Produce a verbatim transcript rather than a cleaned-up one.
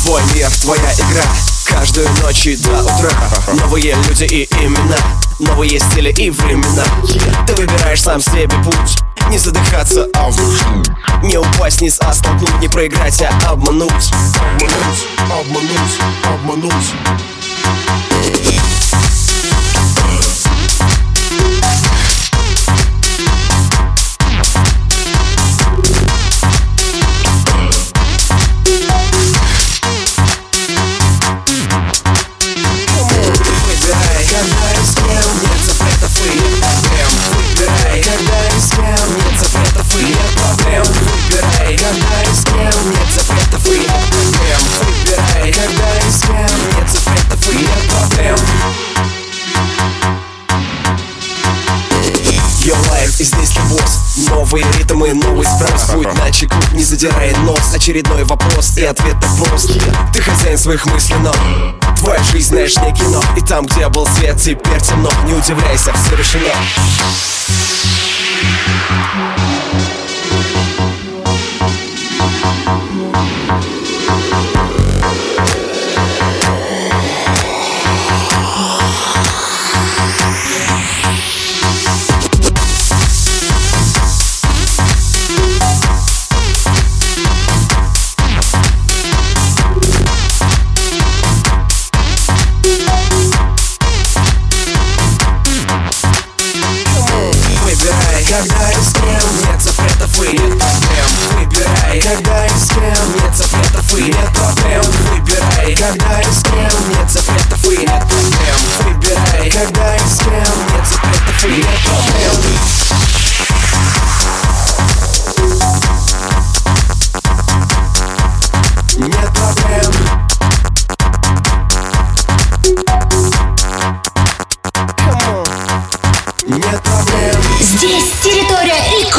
Твой мир, твоя игра. Каждую ночь и до утра. Новые люди и имена, новые стили и времена. Ты выбираешь сам себе путь. Не задыхаться, а вдохнуть. Не упасть вниз, а столкнуть. Не проиграть, а обмануть. Обмануть, обмануть, обмануть. И здесь ты босс. Новые ритмы, новый спрос. Будь начеку, не задирай нос. Очередной вопрос, и ответ так прост. Ты хозяин своих мыслей, но твоя жизнь, знаешь, не кино. И там, где был свет, теперь темно. Не удивляйся, все решено. Когда и с кем нет запретов и нет проблем. Выбирай, когда и с кем нет запретов и нет проблем. Выбирай, когда и с кем нет запретов и нет проблем. Выбирай, когда и с кем нет запретов и нет проблем. Нет проблем. Нет проблем. Здесь